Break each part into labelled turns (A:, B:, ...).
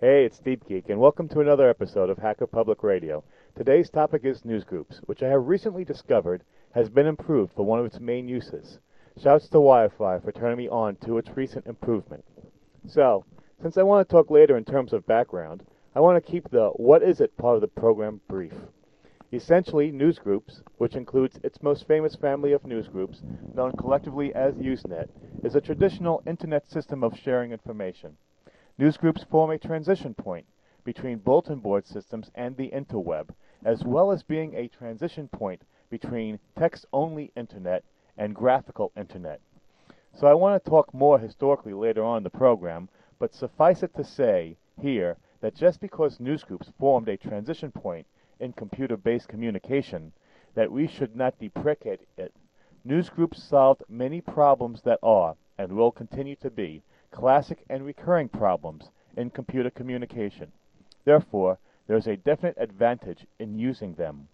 A: Hey, it's Steve Geek, and welcome to another episode of Hacker Public Radio. Today's topic is newsgroups, which I have recently discovered has been improved for one of its main uses. Shouts to Wi-Fi for turning me on to its recent improvement. So, since I want to talk later in terms of background, I want to keep the what is it part of the program brief. Essentially, newsgroups, which includes its most famous family of newsgroups, known collectively as Usenet, is a traditional internet system of sharing information. Newsgroups form a transition point between bulletin board systems and the interweb, as well as being a transition point between text-only internet and graphical internet. So I want to talk more historically later on in the program, but suffice it to say here that just because newsgroups formed a transition point in computer-based communication, that we should not deprecate it. Newsgroups solved many problems that are, and will continue to be, classic and recurring problems in computer communication. Therefore, there is a definite advantage in using them.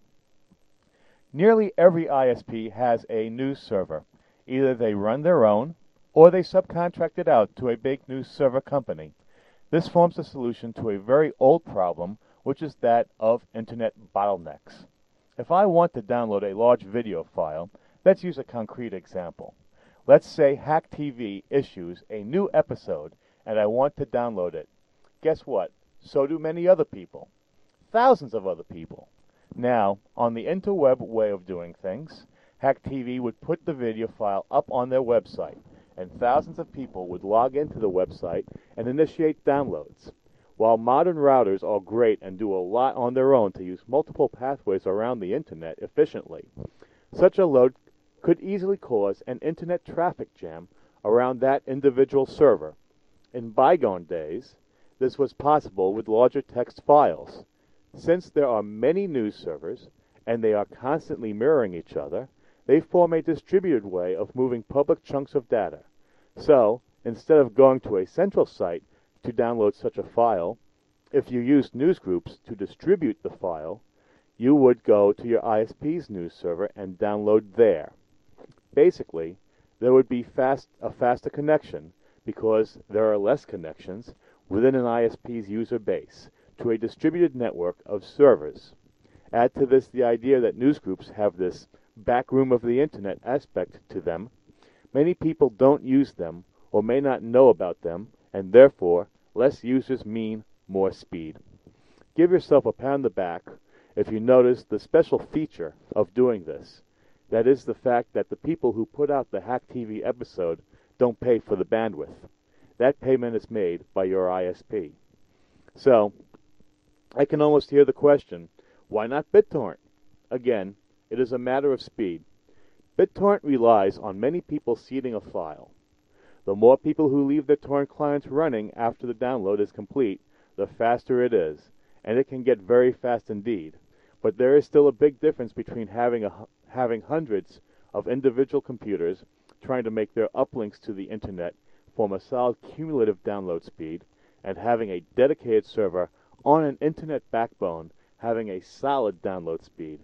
A: Nearly every ISP has a news server. Either they run their own, or they subcontract it out to a big news server company. This forms a solution to a very old problem, which is that of internet bottlenecks. If I want to download a large video file, let's use a concrete example. Let's say Hack TV issues a new episode and I want to download it. Guess what? So do many other people. Thousands of other people. Now, on the interweb way of doing things, Hack TV would put the video file up on their website, and thousands of people would log into the website and initiate downloads. While modern routers are great and do a lot on their own to use multiple pathways around the internet efficiently, such a load could easily cause an internet traffic jam around that individual server. In bygone days, this was possible with larger text files. Since there are many news servers, and they are constantly mirroring each other, they form a distributed way of moving public chunks of data. So, instead of going to a central site to download such a file, if you used newsgroups to distribute the file, you would go to your ISP's news server and download there. Basically, there would be a faster connection because there are less connections within an ISP's user base to a distributed network of servers. Add to this the idea that newsgroups have this backroom of the internet aspect to them. Many people don't use them or may not know about them, and therefore less users mean more speed. Give yourself a pat on the back if you notice the special feature of doing this. That is the fact that the people who put out the Hack TV episode don't pay for the bandwidth. That payment is made by your ISP. So, I can almost hear the question, why not BitTorrent? Again, it is a matter of speed. BitTorrent relies on many people seeding a file. The more people who leave their torrent clients running after the download is complete, the faster it is, and it can get very fast indeed. But there is still a big difference between having hundreds of individual computers trying to make their uplinks to the internet form a solid cumulative download speed, and having a dedicated server on an internet backbone having a solid download speed,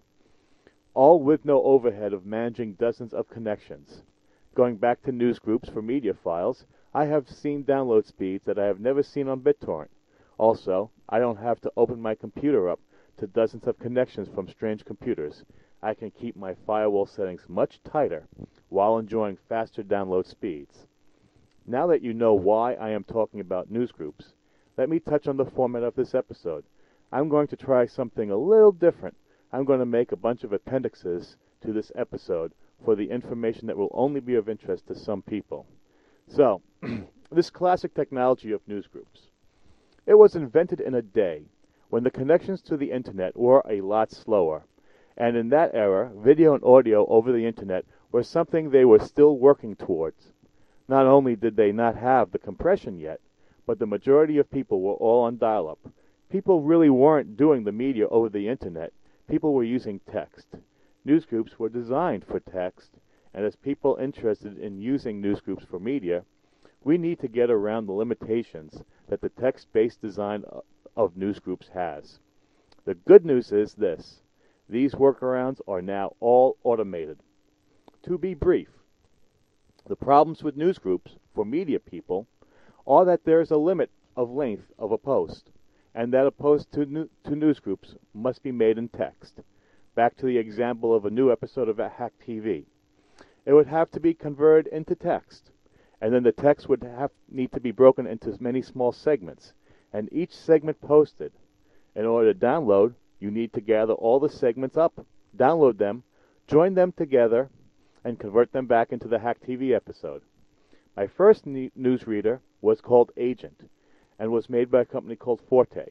A: all with no overhead of managing dozens of connections. Going back to newsgroups for media files, I have seen download speeds that I have never seen on BitTorrent. Also, I don't have to open my computer up to dozens of connections from strange computers. I can keep my firewall settings much tighter while enjoying faster download speeds. Now that you know why I am talking about newsgroups, let me touch on the format of this episode. I'm going to try something a little different. I'm going to make a bunch of appendixes to this episode for the information that will only be of interest to some people. So, this classic technology of newsgroups. It was invented in a day when the connections to the internet were a lot slower. And in that era, video and audio over the internet were something they were still working towards. Not only did they not have the compression yet, but the majority of people were all on dial-up. People really weren't doing the media over the internet. People were using text. Newsgroups were designed for text, and as people interested in using newsgroups for media, we need to get around the limitations that the text-based design of newsgroups has. The good news is this. These workarounds are now all automated. To be brief, the problems with newsgroups for media people are that there is a limit of length of a post. and that a post to news groups must be made in text. Back to the example of a new episode of Hack TV. It would have to be converted into text, and then the text would need to be broken into many small segments, and each segment posted. In order to download, you need to gather all the segments up, download them, join them together, and convert them back into the Hack TV episode. My first newsreader was called Agent, and was made by a company called Forte.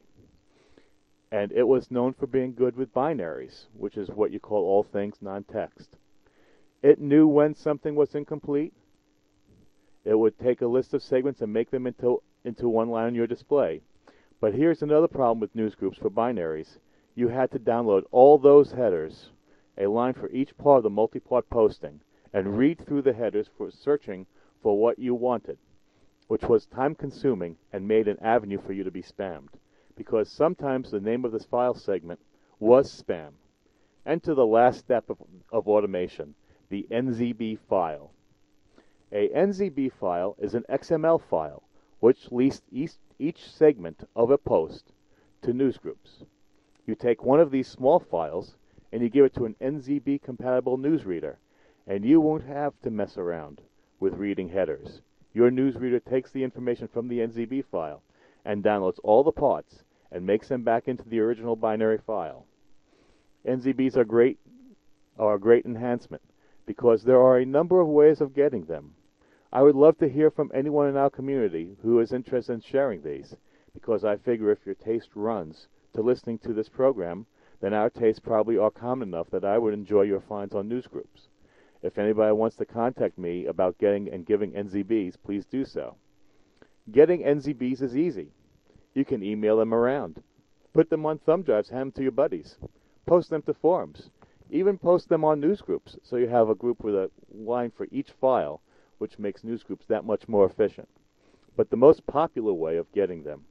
A: And it was known for being good with binaries, which is what you call all things non-text. It knew when something was incomplete. It would take a list of segments and make them into one line on your display. But here's another problem with newsgroups for binaries. You had to download all those headers, a line for each part of the multi-part posting, and read through the headers for searching for what you wanted, which was time-consuming and made an avenue for you to be spammed, because sometimes the name of this file segment was spam. Enter the last step of automation, the NZB file. A NZB file is an XML file which lists each segment of a post to newsgroups. You take one of these small files and you give it to an NZB-compatible newsreader, and you won't have to mess around with reading headers. Your newsreader takes the information from the NZB file and downloads all the parts and makes them back into the original binary file. NZBs are a great enhancement because there are a number of ways of getting them. I would love to hear from anyone in our community who is interested in sharing these, because I figure if your taste runs to listening to this program, then our tastes probably are common enough that I would enjoy your finds on newsgroups. If anybody wants to contact me about getting and giving NZBs, please do so. Getting NZBs is easy. You can email them around. Put them on thumb drives, hand them to your buddies. Post them to forums. Even post them on newsgroups, so you have a group with a line for each file, which makes newsgroups that much more efficient. But the most popular way of getting them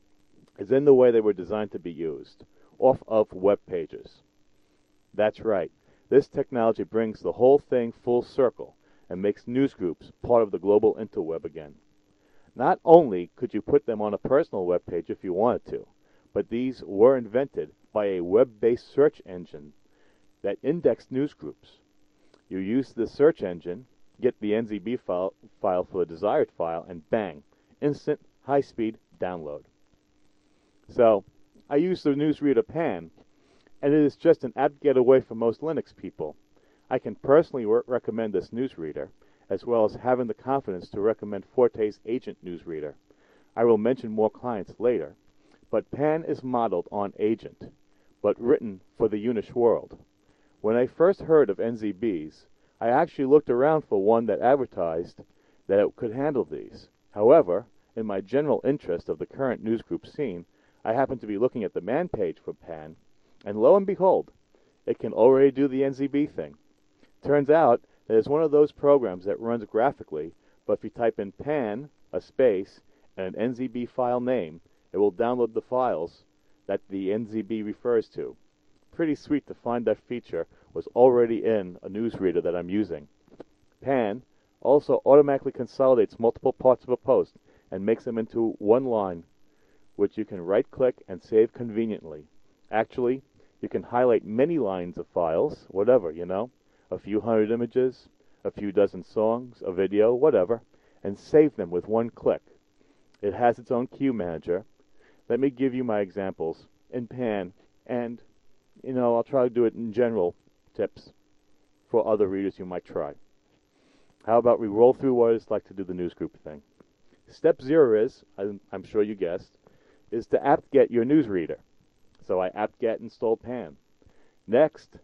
A: is in the way they were designed to be used, off of web pages. That's right. This technology brings the whole thing full circle and makes newsgroups part of the global interweb again. Not only could you put them on a personal web page if you wanted to, but these were invented by a web-based search engine that indexed newsgroups. You use the search engine, get the NZB file for the desired file, and bang, instant, high-speed download. So, I use the newsreader Pan, and it is just an apt getaway for most Linux people. I can personally recommend this newsreader, as well as having the confidence to recommend Forte's Agent newsreader. I will mention more clients later, but Pan is modeled on Agent, but written for the Unish world. When I first heard of NZBs, I actually looked around for one that advertised that it could handle these. However, in my general interest of the current newsgroup scene, I happened to be looking at the man page for Pan, and lo and behold, it can already do the NZB thing. Turns out that it's one of those programs that runs graphically, but if you type in Pan, a space, and an NZB file name, it will download the files that the NZB refers to. Pretty sweet to find that feature was already in a newsreader that I'm using. Pan also automatically consolidates multiple parts of a post and makes them into one line, which you can right-click and save conveniently. Actually, you can highlight many lines of files, whatever, a few hundred images, a few dozen songs, a video, whatever, and save them with one click. It has its own queue manager. Let me give you my examples in Pan, and, I'll try to do it in general tips for other readers you might try. How about we roll through what it's like to do the newsgroup thing? Step 0 is, I'm sure you guessed, is to apt-get your newsreader. So I apt-get install Pan. Next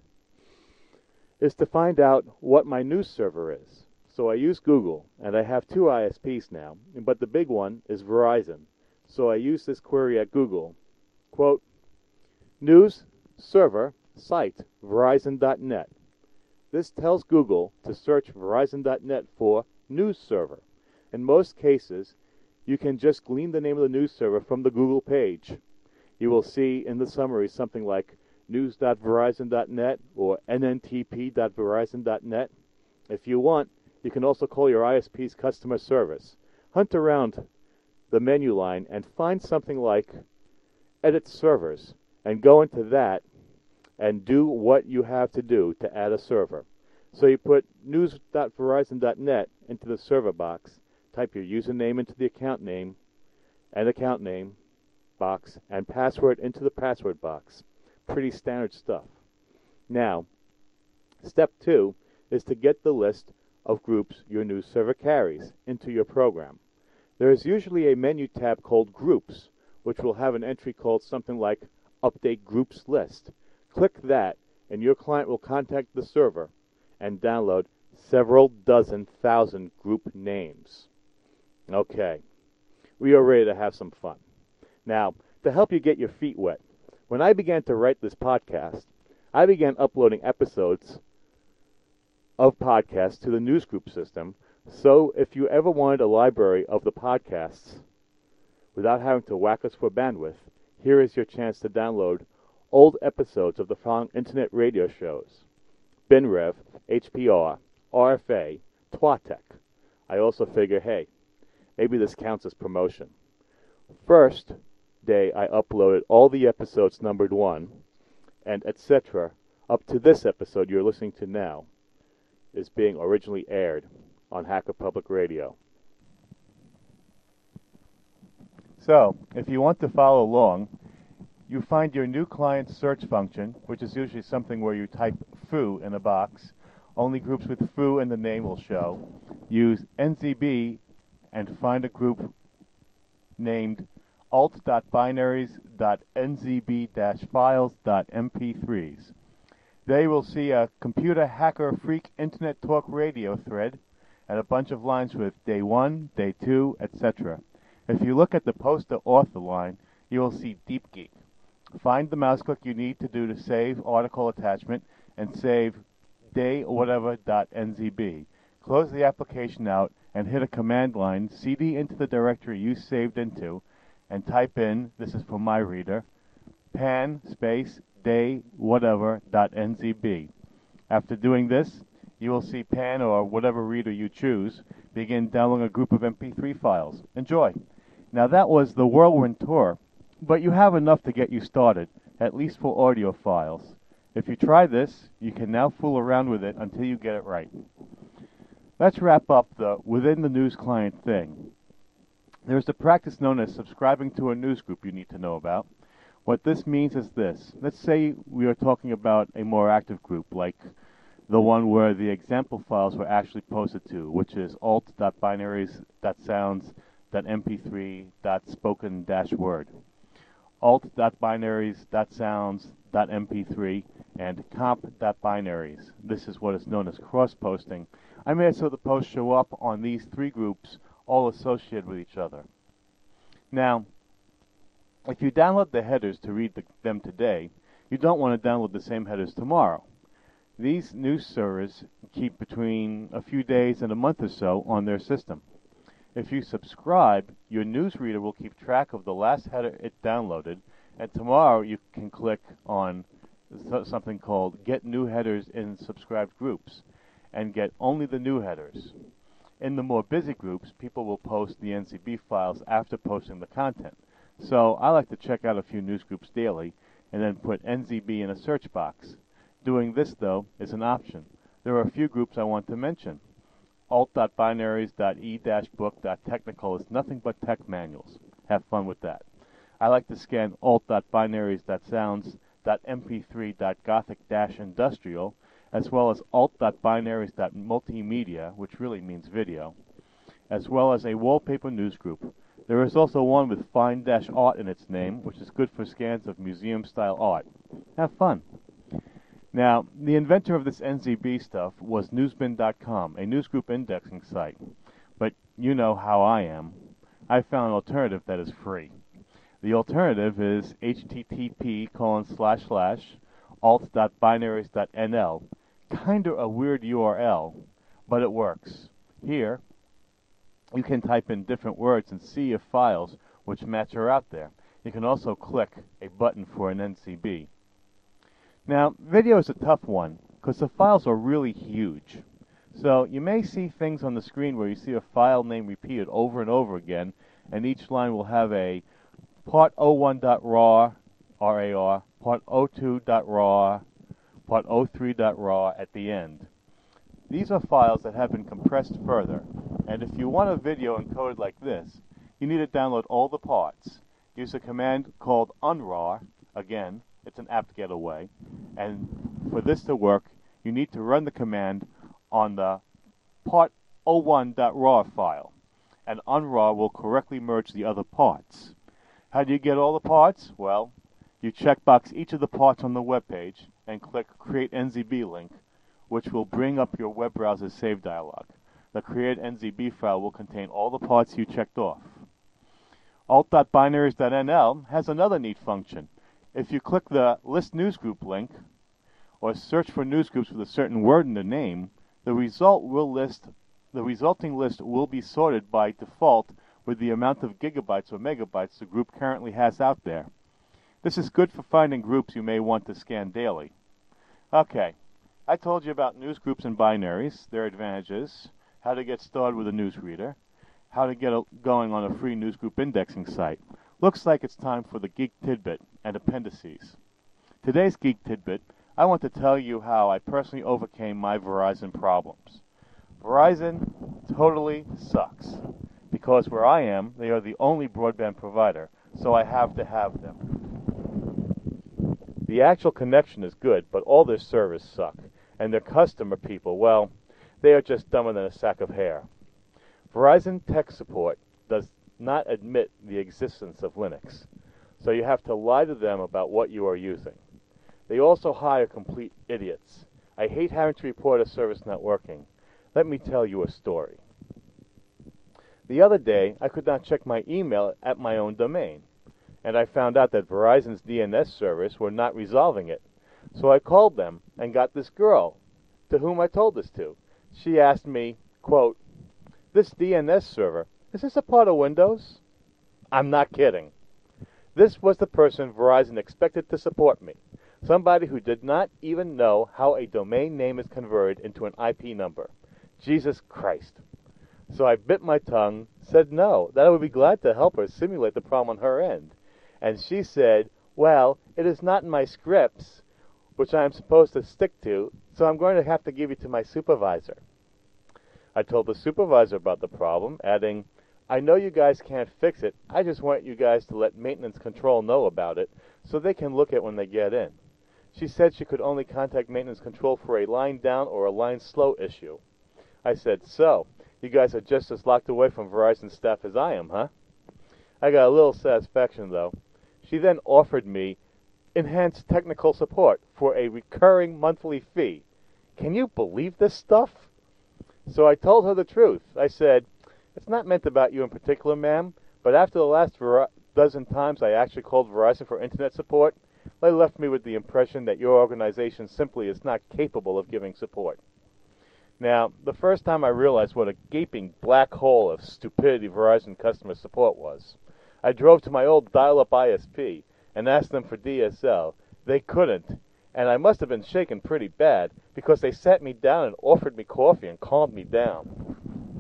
A: is to find out what my news server is. So I use Google, and I have 2 ISPs now, but the big one is Verizon. So I use this query at Google. Quote, news server site verizon.net. This tells Google to search verizon.net for news server. In most cases, you can just glean the name of the news server from the Google page. You will see in the summary something like news.verizon.net or nntp.verizon.net. If you want, you can also call your ISP's customer service. Hunt around the menu line and find something like edit servers and go into that and do what you have to do to add a server. So you put news.verizon.net into the server box, type your username into the account name box, and password into the password box. Pretty standard stuff. Now, step 2 is to get the list of groups your news server carries into your program. There is usually a menu tab called Groups, which will have an entry called something like Update Groups List. Click that, and your client will contact the server and download several dozen thousand group names. Okay, we are ready to have some fun. Now, to help you get your feet wet, when I began to write this podcast, I began uploading episodes of podcasts to the Newsgroup system. So if you ever wanted a library of the podcasts without having to whack us for bandwidth, here is your chance to download old episodes of the following internet radio shows: BinRev, HPR, RFA, Twatek. I also figure, hey, maybe this counts as promotion. First day I uploaded all the episodes numbered 1, and etc. up to this episode you're listening to now is being originally aired on Hacker Public Radio. So, if you want to follow along, you find your new client search function, which is usually something where you type foo in a box. Only groups with foo in the name will show. Use NZB and find a group named alt.binaries.nzb-files.mp3s. They will see a computer hacker freak internet talk radio thread and a bunch of lines with day 1, day 2, etc. If you look at the poster author line, you will see Deep Geek. Find the mouse click you need to do to save article attachment and save day-whatever.nzb. Close the application out and hit a command line, cd into the directory you saved into, and type in, this is for my reader, pan space day-whatever.nzb. After doing this, you will see pan or whatever reader you choose begin downloading a group of MP3 files. Enjoy. Now that was the whirlwind tour, but you have enough to get you started, at least for audio files. If you try this, you can now fool around with it until you get it right. Let's wrap up the within the news client thing. There's a practice known as subscribing to a news group you need to know about. What this means is this. Let's say we are talking about a more active group, like the one where the example files were actually posted to, which is alt.binaries.sounds.mp3.spoken-word. alt.binaries.sounds.mp3 and comp.binaries. This is what is known as cross-posting. I made it so the posts show up on these 3 groups, all associated with each other. Now, if you download the headers to read them today, you don't want to download the same headers tomorrow. These news servers keep between a few days and a month or so on their system. If you subscribe, your newsreader will keep track of the last header it downloaded, and tomorrow you can click on something called Get New Headers in Subscribed Groups and get only the new headers. In the more busy groups, people will post the NZB files after posting the content. So I like to check out a few news groups daily and then put NZB in a search box. Doing this, though, is an option. There are a few groups I want to mention. alt.binaries.e-book.technical is nothing but tech manuals. Have fun with that. I like to scan alt.binaries.sounds.mp3.gothic-industrial, as well as alt.binaries.multimedia, which really means video, as well as a wallpaper news group. There is also one with fine-art in its name, which is good for scans of museum-style art. Have fun. Now, the inventor of this NZB stuff was Newsbin.com, a newsgroup indexing site. But you know how I am. I found an alternative that is free. The alternative is http://alt.binaries.nl. Kinda a weird URL, but it works. Here, you can type in different words and see if files which match are out there. You can also click a button for an NCB. Now, video is a tough one, because the files are really huge. So you may see things on the screen where you see a file name repeated over and over again, and each line will have a part 01.rar, RAR, part 02.rar, part 03.rar at the end. These are files that have been compressed further, and if you want a video encoded like this, you need to download all the parts. Use a command called unrar. Again, it's an apt getaway, and for this to work, you need to run the command on the part 01.rar file, and unrar will correctly merge the other parts. How do you get all the parts? Well, you checkbox each of the parts on the web page and click Create NZB link, which will bring up your web browser's save dialog. The Create NZB file will contain all the parts you checked off. Alt.binaries.nl has another neat function. If you click the List Newsgroup link, or search for newsgroups with a certain word in the name, the resulting list will be sorted by default with the amount of gigabytes or megabytes the group currently has out there. This is good for finding groups you may want to scan daily. Okay, I told you about newsgroups and binaries, their advantages, how to get started with a newsreader, how to get going on a free newsgroup indexing site. Looks like it's time for the Geek Tidbit and appendices. Today's Geek Tidbit, I want to tell you how I personally overcame my Verizon problems. Verizon totally sucks, because where I am, they are the only broadband provider, so I have to have them. The actual connection is good, but all their servers suck, and their customer people, well, they are just dumber than a sack of hair. Verizon tech support does not admit the existence of Linux, so you have to lie to them about what you are using. They also hire complete idiots. I hate having to report a service not working. Let me tell you a story. The other day, I could not check my email at my own domain, and I found out that Verizon's DNS servers were not resolving it. So I called them and got this girl, to whom I told this to. She asked me, quote, "This DNS server, is this a part of Windows?" I'm not kidding. This was the person Verizon expected to support me. Somebody who did not even know how a domain name is converted into an IP number. Jesus Christ. So I bit my tongue, said no, that I would be glad to help her simulate the problem on her end. And she said, well, it is not in my scripts, which I am supposed to stick to, so I'm going to have to give you to my supervisor. I told the supervisor about the problem, adding, I know you guys can't fix it, I just want you guys to let maintenance control know about it, so they can look at it when they get in. She said she could only contact maintenance control for a line down or a line slow issue. I said, so, you guys are just as locked away from Verizon staff as I am, huh? I got a little satisfaction, though. She then offered me enhanced technical support for a recurring monthly fee. Can you believe this stuff? So I told her the truth. I said, it's not meant about you in particular, ma'am, but after the last dozen times I actually called Verizon for internet support, they left me with the impression that your organization simply is not capable of giving support. Now, the first time I realized what a gaping black hole of stupidity Verizon customer support was, I drove to my old dial-up ISP and asked them for DSL. They couldn't, and I must have been shaken pretty bad because they sat me down and offered me coffee and calmed me down.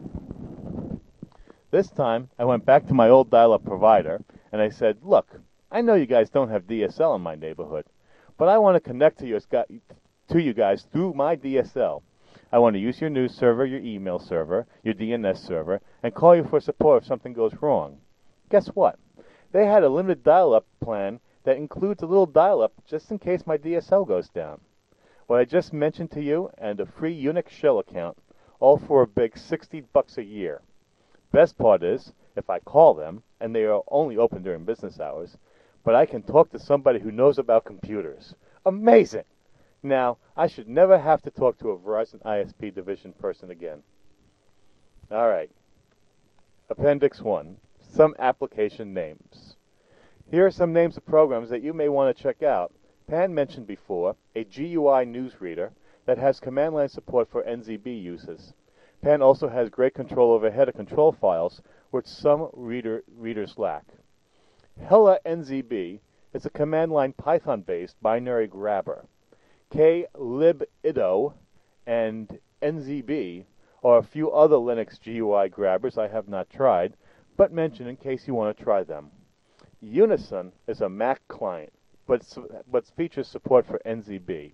A: This time, I went back to my old dial-up provider and I said, look, I know you guys don't have DSL in my neighborhood, but I want to connect to you guys through my DSL. I want to use your news server, your email server, your DNS server, and call you for support if something goes wrong. Guess what? They had a limited dial-up plan that includes a little dial-up just in case my DSL goes down. What I just mentioned to you and a free Unix shell account, all for a big $60 a year. Best part is, if I call them, and they are only open during business hours, but I can talk to somebody who knows about computers. Amazing! Now, I should never have to talk to a Verizon ISP division person again. All right. Appendix 1. Some application names. Here are some names of programs that you may want to check out. Pan mentioned before a GUI newsreader that has command line support for NZB uses. Pan also has great control over header control files, which some readers lack. Hella NZB is a command line Python-based binary grabber. KLibIdo and NZB are a few other Linux GUI grabbers I have not tried, but mention in case you want to try them. Unison is a Mac client, but features support for NZB.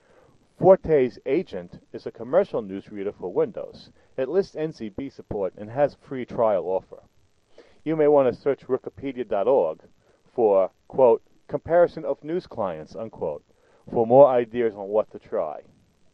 A: Forte's Agent is a commercial newsreader for Windows. It lists NZB support and has a free trial offer. You may want to search wikipedia.org for, quote, comparison of news clients, unquote, for more ideas on what to try.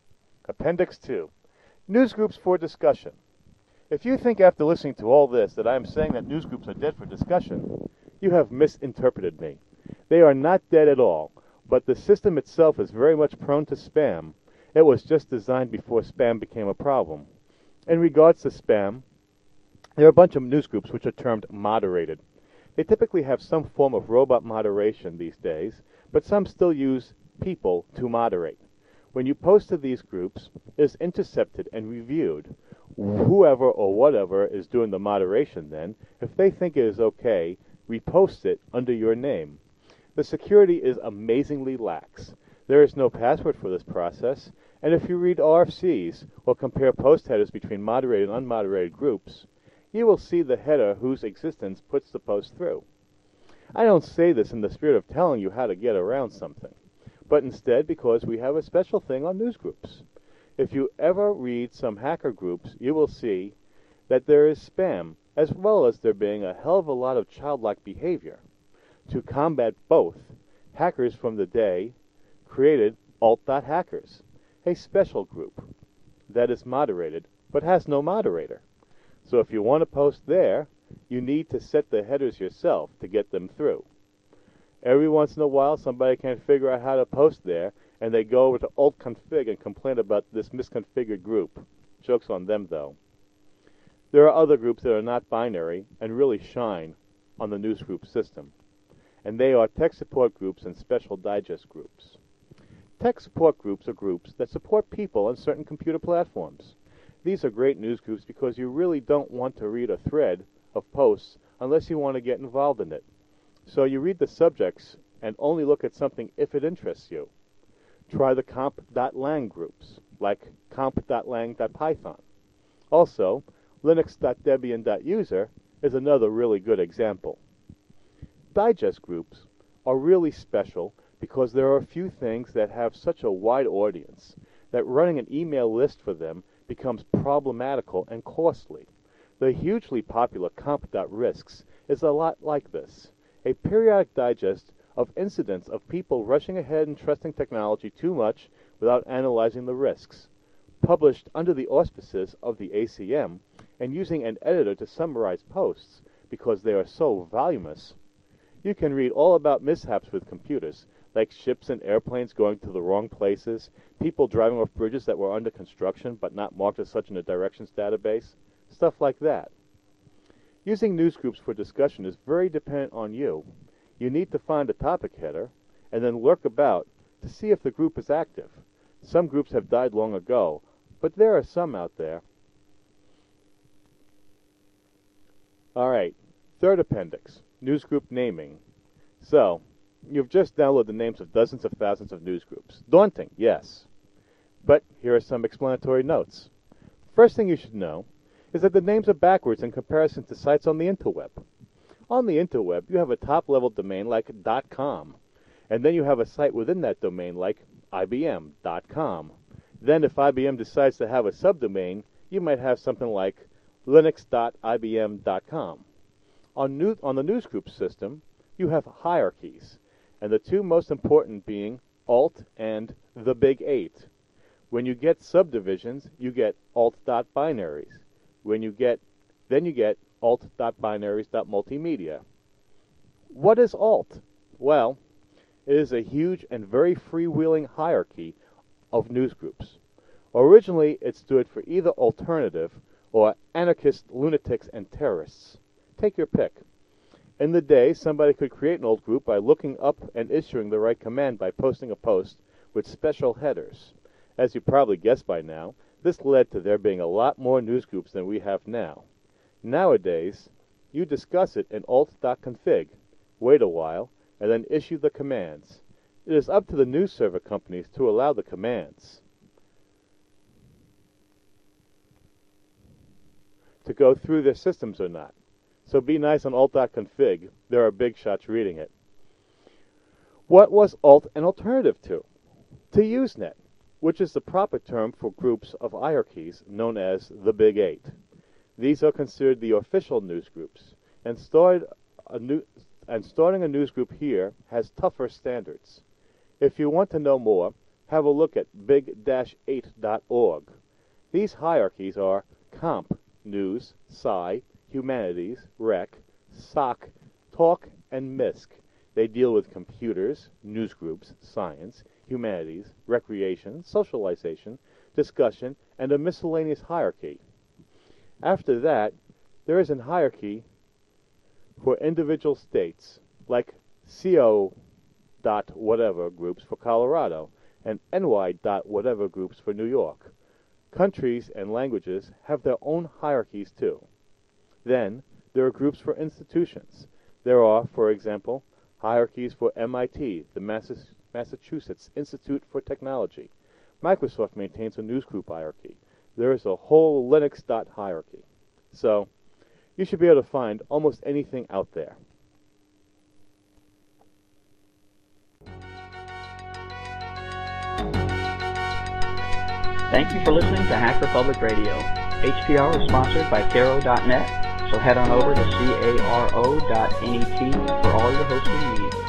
A: Appendix 2. Newsgroups for discussion. If you think after listening to all this that I am saying that newsgroups are dead for discussion, you have misinterpreted me. They are not dead at all, but the system itself is very much prone to spam. It was just designed before spam became a problem. In regards to spam, there are a bunch of newsgroups which are termed moderated. They typically have some form of robot moderation these days, but some still use people to moderate. When you post to these groups, it is intercepted and reviewed. Whoever or whatever is doing the moderation then, if they think it is okay, reposts it under your name. The security is amazingly lax. There is no password for this process, and if you read RFCs or compare post headers between moderated and unmoderated groups, you will see the header whose existence puts the post through. I don't say this in the spirit of telling you how to get around something, but instead because we have a special thing on newsgroups. If you ever read some hacker groups, you will see that there is spam, as well as there being a hell of a lot of childlike behavior. To combat both, hackers from the day created alt.hackers, a special group that is moderated but has no moderator. So if you want to post there, you need to set the headers yourself to get them through. Every once in a while, somebody can't figure out how to post there, and they go over to alt-config and complain about this misconfigured group. Joke's on them, though. There are other groups that are not binary and really shine on the newsgroup system, and they are tech support groups and special digest groups. Tech support groups are groups that support people on certain computer platforms. These are great news groups because you really don't want to read a thread of posts unless you want to get involved in it. So you read the subjects and only look at something if it interests you. Try the comp.lang groups, like comp.lang.python. Also, linux.debian.user is another really good example. Digest groups are really special because there are a few things that have such a wide audience that running an email list for them becomes problematical and costly. The hugely popular comp.risks is a lot like this, a periodic digest of incidents of people rushing ahead and trusting technology too much without analyzing the risks, published under the auspices of the ACM and using an editor to summarize posts because they are so voluminous. You can read all about mishaps with computers, like ships and airplanes going to the wrong places, people driving off bridges that were under construction but not marked as such in a directions database, stuff like that. Using newsgroups for discussion is very dependent on you. You need to find a topic header and then lurk about to see if the group is active. Some groups have died long ago, but there are some out there. All right, third appendix, newsgroup naming. So, you've just downloaded the names of dozens of thousands of newsgroups. Daunting, yes. But here are some explanatory notes. First thing you should know is that the names are backwards in comparison to sites on the interweb. On the interweb, you have a top-level domain like .com, and then you have a site within that domain like IBM.com. Then if IBM decides to have a subdomain, you might have something like linux.ibm.com. On the newsgroup system, you have hierarchies, and the two most important being alt and the big 8. When you get subdivisions, you get alt.binaries. Then you get alt.binaries.multimedia. What is alt? Well, it is a huge and very freewheeling hierarchy of newsgroups. Originally, it stood for either alternative or anarchist, lunatics, and terrorists. Take your pick. In the day, somebody could create an alt group by looking up and issuing the right command by posting a post with special headers. As you probably guessed by now, this led to there being a lot more newsgroups than we have now. Nowadays, you discuss it in alt.config, wait a while, and then issue the commands. It is up to the news server companies to allow the commands to go through their systems or not. so be nice on alt.config. There are big shots reading it. What was alt an alternative to? To Usenet, which is the proper term for groups of hierarchies known as the Big Eight. These are considered the official newsgroups, and starting a newsgroup here has tougher standards. If you want to know more, have a look at big-8.org. These hierarchies are Comp, News, Sci, Humanities, Rec, Soc, Talk, and Misc. They deal with computers, newsgroups, science, humanities, recreation, socialization, discussion, and a miscellaneous hierarchy. After that, there is a hierarchy for individual states, like CO.whatever groups for Colorado, and NY.whatever groups for New York. Countries and languages have their own hierarchies too. Then, there are groups for institutions. There are, for example, hierarchies for MIT, the Massachusetts Institute for Technology. Microsoft maintains a newsgroup hierarchy. There is a whole Linux hierarchy. So, you should be able to find almost anything out there.
B: Thank you for listening to Hacker Public Radio. HPR is sponsored by Caro.net, so head on over to caro.net for all your hosting needs.